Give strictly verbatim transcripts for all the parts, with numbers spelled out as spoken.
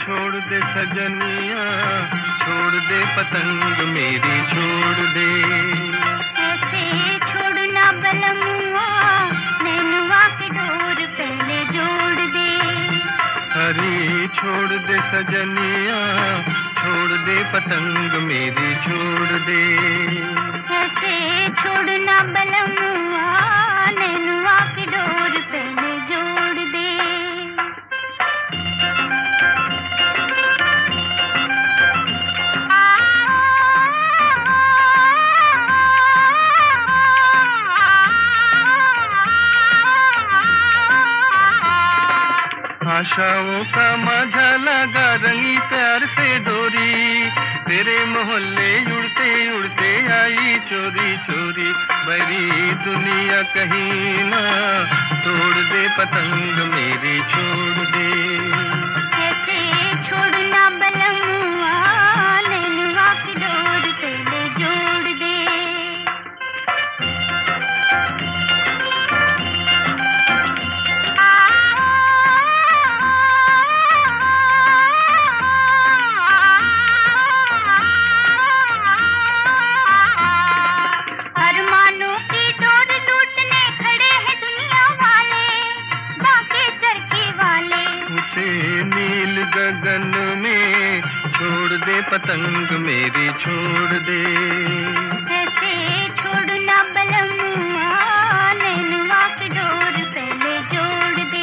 छोड़ दे सजनिया, छोड़ दे पतंग मेरी छोड़ दे। ऐसे छोड़ना बलमुआ, नैनुआ की डोर पहले जोड़ दे। अरे छोड़ दे सजनिया, छोड़ दे पतंग मेरी छोड़ दे। ऐसे छोड़ना बलमुआ, नैनुआ की डोर पहले जोड़ दे। आशाओं का माझा लगा रंगी प्यार से डोरी, तेरे मोहल्ले उड़ते उड़ते आई चोरी चोरी। बड़ी दुनिया कहीं ना तोड़ दे पतंग मेरी छोड़ दे। ऐसे छोड़ना बलमुआ, नैनुआ की डोर पहले जोड़ दे। नील गगन में छोड़ दे पतंग मेरी छोड़ दे। ऐसे छोड़ना बलमुआ, नैनुआ की डोर पहले जोड़ दे।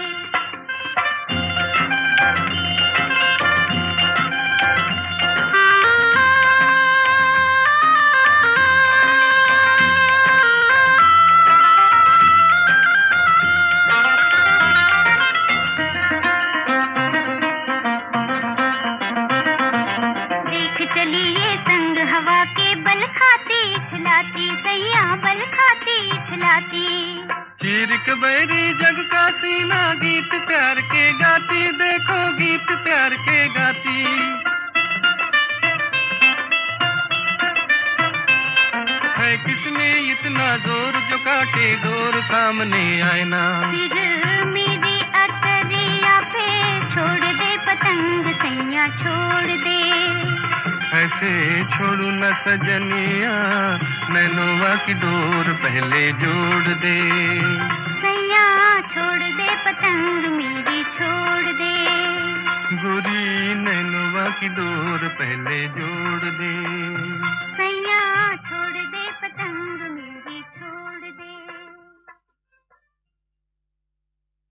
चलिए संग हवा के बल खाती इठलाती, सैया बल खाती इठलाती। चीर के बैरी जग का सीना, गीत प्यार के गाती, देखो गीत प्यार के गाती। है किसमें इतना जोर जो काटे डोर सामने आए ना। फिर मेरी अटरिया पे छोड़ दे पतंग, सैया छोड़ दे। ऐसे छोड़ू न सजनिया, नैनुआ की डोर पहले जोड़ दे। सैया छोड़ दे पतंग मेरी छोड़ दे। गोरी नैनुआ की डोर पहले जोड़ दे।